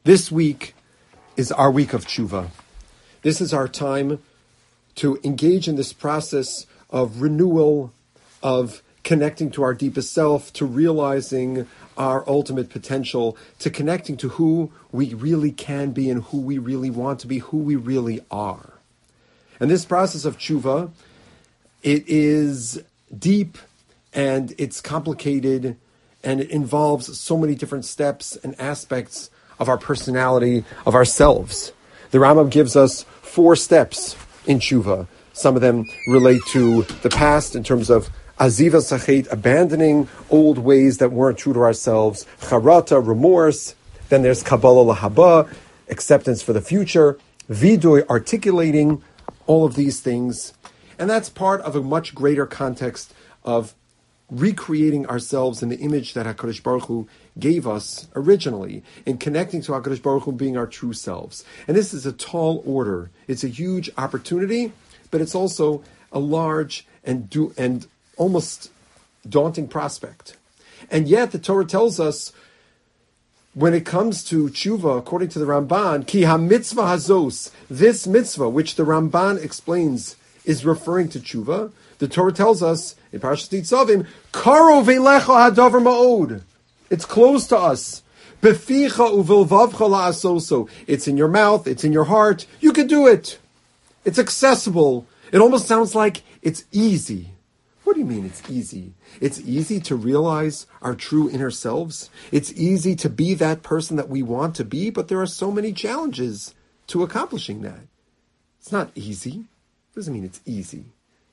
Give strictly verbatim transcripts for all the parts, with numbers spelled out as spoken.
This week is our week of tshuva. This is our time to engage in this process of renewal, of connecting to our deepest self, to realizing our ultimate potential, to connecting to who we really can be and who we really want to be, who we really are. And this process of tshuva, it is deep and it's complicated and it involves so many different steps and aspects of our personality, of ourselves. The Rambam gives us four steps in tshuva. Some of them relate to the past in terms of aziva sachet, abandoning old ways that weren't true to ourselves, charata, remorse. Then there's kabbalah lahaba, acceptance for the future, vidoy, articulating all of these things. And that's part of a much greater context of recreating ourselves in the image that HaKadosh Baruch Hu gave us originally, in connecting to HaKadosh Baruch Hu being our true selves. And this is a tall order. It's a huge opportunity, but it's also a large and do, and almost daunting prospect. And yet the Torah tells us, when it comes to tshuva, according to the Ramban, ki ha-mitzvah hazos, this mitzvah, which the Ramban explains is referring to tshuva, the Torah tells us in Parashat Nitzavim, karov elecha hadavar ma'od. It's close to us. Beficha uvilvavcha la'asoso. It's in your mouth. It's in your heart. You can do it. It's accessible. It almost sounds like it's easy. What do you mean it's easy? It's easy to realize our true inner selves. It's easy to be that person that we want to be, but there are so many challenges to accomplishing that. It's not easy. It doesn't mean it's easy.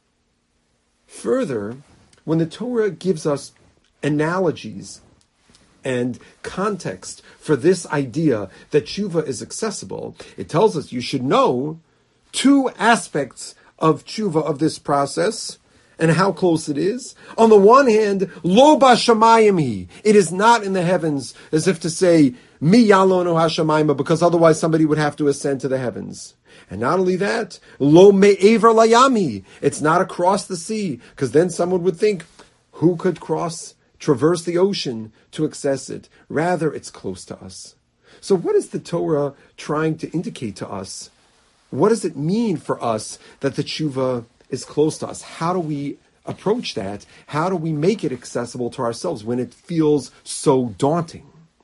Further, when the Torah gives us analogies and context for this idea that tshuva is accessible, it tells us you should know two aspects of tshuva, of this process, and how close it is. On the one hand, lo b'shamayim hi. It is not in the heavens, as if to say, mi yalonu hashamayim, because otherwise somebody would have to ascend to the heavens. And not only that, lo me'ever layami. It's not across the sea, because then someone would think, who could cross, traverse the ocean to access it? Rather, it's close to us. So what is the Torah trying to indicate to us? What does it mean for us that the tshuva is close to us? How do we approach that? How do we make it accessible to ourselves when it feels so daunting?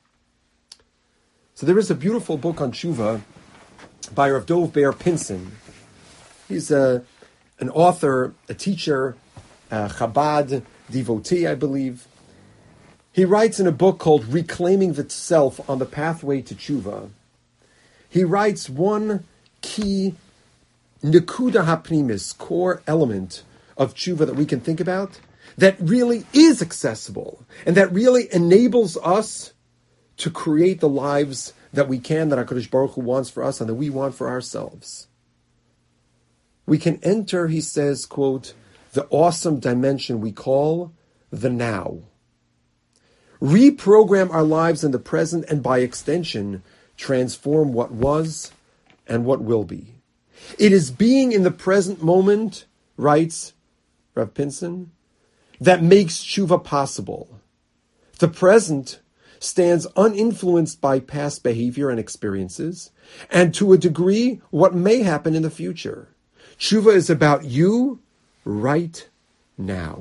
So there is a beautiful book on tshuva by Rav Dov Ber Pinson. He's a, an author, a teacher, a Chabad devotee, I believe. He writes in a book called Reclaiming the Self on the Pathway to Tshuva. He writes one key nekuda hapnimis, core element of tshuva that we can think about, that really is accessible, and that really enables us to create the lives that we can, that HaKadosh Baruch Hu wants for us and that we want for ourselves. We can enter, he says, quote, the awesome dimension we call the now. Reprogram our lives in the present and by extension, transform what was and what will be. It is being in the present moment, writes Rav Pinson, that makes tshuva possible. The present stands uninfluenced by past behavior and experiences, and to a degree, what may happen in the future. Tshuva is about you right now.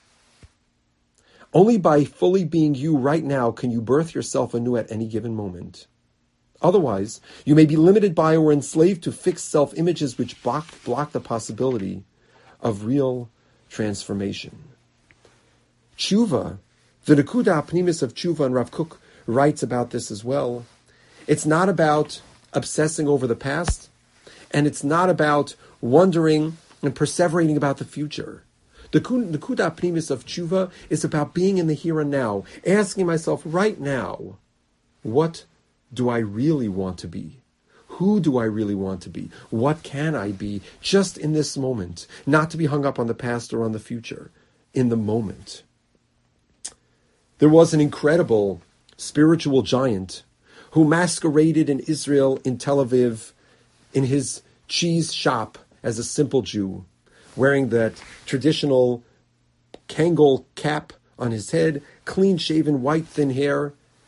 Only by fully being you right now can you birth yourself anew at any given moment. Otherwise, you may be limited by or enslaved to fixed self-images which block, block the possibility of real transformation. Tshuva, the Nekuda Pnimis of Tshuva, and Rav Kook writes about this as well. It's not about obsessing over the past, and it's not about wondering and perseverating about the future. The Nekuda Pnimis of Tshuva is about being in the here and now, asking myself right now, what do I really want to be? Who do I really want to be? What can I be just in this moment? Not to be hung up on the past or on the future, in the moment. There was an incredible spiritual giant who masqueraded in Israel, in Tel Aviv, in his cheese shop as a simple Jew, wearing that traditional Kangol cap on his head, clean-shaven, white, thin hair.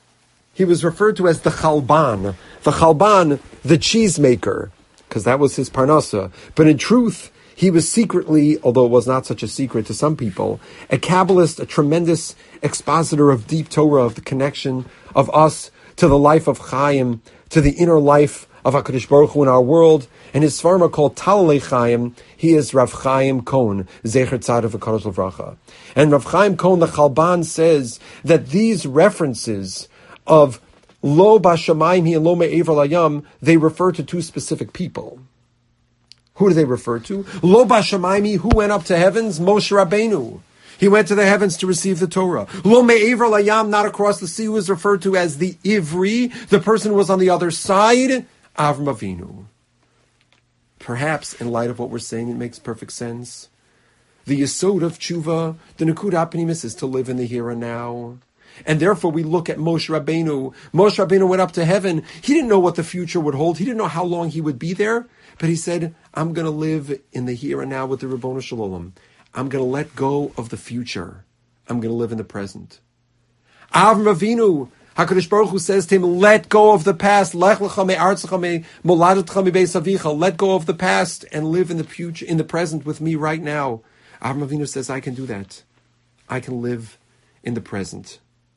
he was referred to as the Chalban. The Chalban, the cheesemaker, because that was his parnasa. But in truth, he was secretly, although it was not such a secret to some people, a Kabbalist, a tremendous expositor of deep Torah, of the connection of us to the life of Chaim, to the inner life of HaKadosh Baruch Hu in our world. And his svarim are called Talalei Chaim. He is Rav Chaim Kohn, Zecher Tzadok V'Kadosh L'Vracha. And Rav Chaim Kohn, the Chalban, says that these references of Lo Bashamayim Hi and Lo Me'ever Layam, they refer to two specific people. Who do they refer to? Lo Bashamayim, who went up to heavens? Moshe Rabbeinu. He went to the heavens to receive the Torah. Lo Me'ever Layam, not across the sea, was referred to as the Ivri. The person who was on the other side, Avram Avinu. Perhaps, in light of what we're saying, it makes perfect sense. The Yesod of Tshuva, the Nekudat Pnimis, is to live in the here and now. And therefore we look at Moshe Rabbeinu. Moshe Rabbeinu went up to heaven. He didn't know what the future would hold. He didn't know how long he would be there. But he said, I'm going to live in the here and now with the Ribono Shel Olam. I'm going to let go of the future. I'm going to live in the present. Avram Avinu, HaKadosh Baruch Hu says to him, let go of the past. Lech lecha me'artzecha me'moladetcha me'beis avicha. Let go of the past and live in the future, in the present with me right now. Avram Avinu says, I can do that. I can live in the present.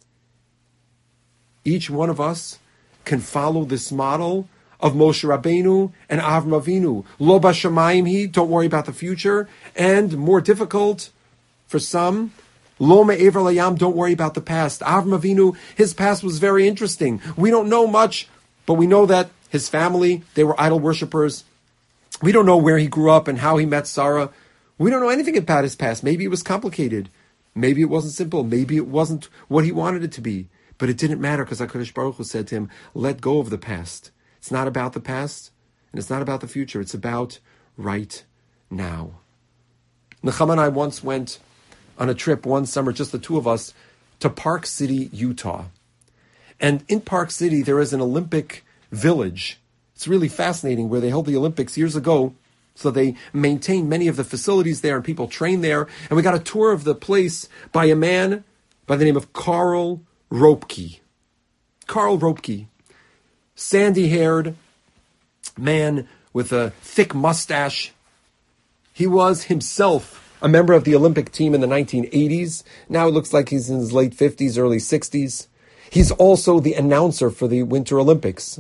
Each one of us can follow this model of Moshe Rabbeinu and Avram Avinu. Lo bashamayim hi, don't worry about the future. And more difficult for some, Lo me'ever layam, don't worry about the past. Avram Avinu, his past was very interesting. We don't know much, but we know that his family, they were idol worshippers. We don't know where he grew up and how he met Sarah. We don't know anything about his past. Maybe it was complicated. Maybe it wasn't simple. Maybe it wasn't what he wanted it to be. But it didn't matter because HaKadosh Baruch Hu said to him, let go of the past. It's not about the past, and it's not about the future. It's about right now. Nechama and I once went on a trip one summer, just the two of us, to Park City, Utah. And in Park City, there is an Olympic village. It's really fascinating where they held the Olympics years ago. So they maintain many of the facilities there and people train there. And we got a tour of the place by a man by the name of Carl Ropke. Carl Ropke. Sandy-haired man with a thick mustache. He was himself a member of the Olympic team in the nineteen eighties. Now it looks like he's in his late fifties, early sixties. He's also the announcer for the Winter Olympics.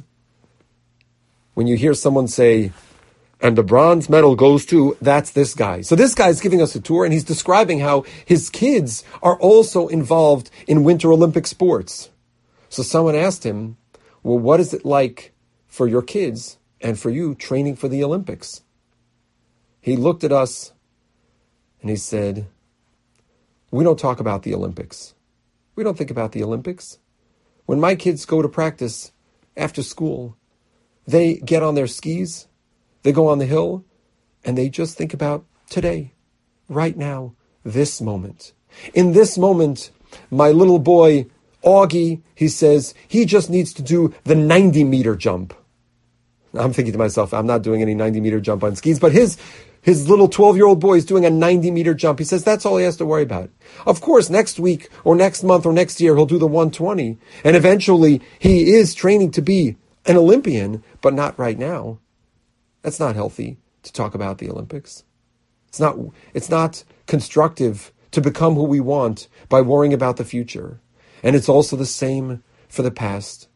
When you hear someone say, and the bronze medal goes to, that's this guy. So this guy is giving us a tour, and he's describing how his kids are also involved in Winter Olympic sports. So someone asked him, well, what is it like for your kids and for you training for the Olympics? He looked at us and he said, we don't talk about the Olympics. We don't think about the Olympics. When my kids go to practice after school, they get on their skis, they go on the hill, and they just think about today, right now, this moment. In this moment, my little boy, Augie, he says, he just needs to do the ninety meter jump. I'm thinking to myself, I'm not doing any ninety meter jump on skis, but his his little twelve-year-old boy is doing a ninety meter jump. He says that's all he has to worry about. Of course, next week or next month or next year, he'll do the one twenty. And eventually, he is training to be an Olympian, but not right now. That's not healthy to talk about the Olympics. It's not, it's not constructive to become who we want by worrying about the future. And it's also the same for the past.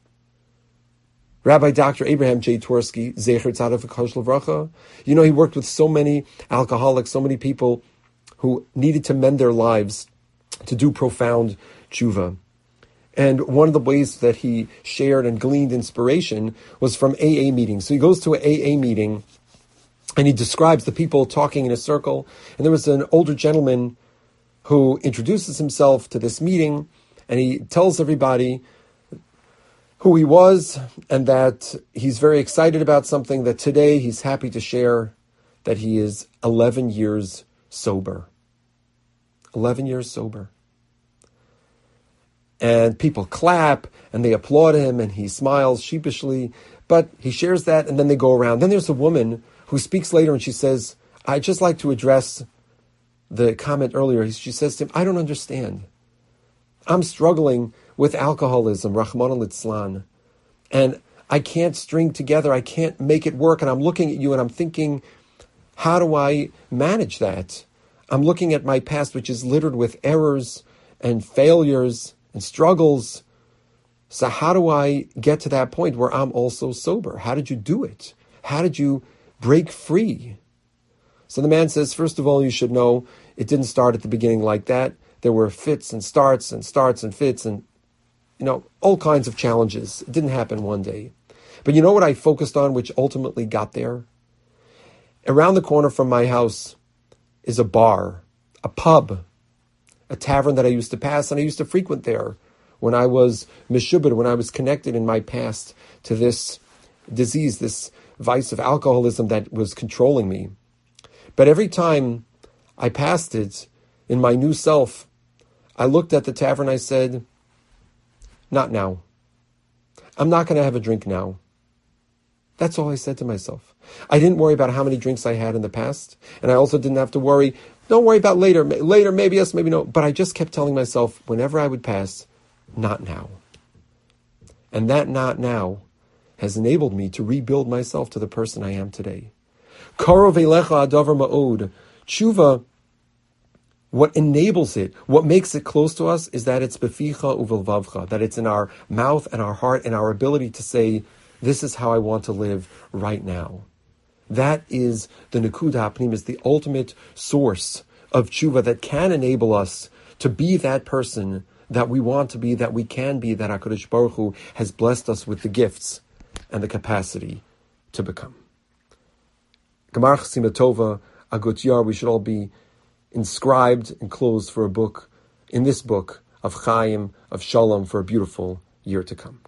Rabbi Doctor Abraham J. Twersky, Zecher Tzadok V'Kadosh L'Vracha, you know, he worked with so many alcoholics, so many people who needed to mend their lives to do profound tshuva. And one of the ways that he shared and gleaned inspiration was from A A meetings. So he goes to an A A meeting and he describes the people talking in a circle. And there was an older gentleman who introduces himself to this meeting, and he tells everybody who he was and that he's very excited about something, that today he's happy to share that he is eleven years sober. eleven years sober. And people clap and they applaud him and he smiles sheepishly, but he shares that and then they go around. Then there's a woman who speaks later and she says, I'd just like to address the comment earlier. She says to him, I don't understand. I'm struggling with alcoholism, Rahman al-Itzlan, and I can't string together, I can't make it work, and I'm looking at you and I'm thinking, how do I manage that? I'm looking at my past, which is littered with errors and failures and struggles. So how do I get to that point where I'm also sober? How did you do it? How did you break free? So the man says, first of all, you should know it didn't start at the beginning like that. There were fits and starts and starts and fits and, you know, all kinds of challenges. It didn't happen one day. But you know what I focused on, which ultimately got there? Around the corner from my house is a bar, a pub, a tavern that I used to pass, and I used to frequent there when I was meshubed, when I was connected in my past to this disease, this vice of alcoholism that was controlling me. But every time I passed it in my new self, I looked at the tavern, I said, not now. I'm not going to have a drink now. That's all I said to myself. I didn't worry about how many drinks I had in the past, and I also didn't have to worry, don't worry about later, later, maybe yes, maybe no, but I just kept telling myself, whenever I would pass, not now. And that not now has enabled me to rebuild myself to the person I am today. Karov elecha adavar ma'od. Tshuva, what enables it, what makes it close to us, is that it's beficha uvelvavcha, that it's in our mouth and our heart and our ability to say, this is how I want to live right now. That is the Nekuda Hapnim, is the ultimate source of tshuva that can enable us to be that person that we want to be, that we can be, that HaKadosh Baruch Hu has blessed us with the gifts and the capacity to become. Gemar Chasima Tova, Agut Yar, we should all be inscribed and closed for a book, in this book of Chaim, of Shalom, for a beautiful year to come.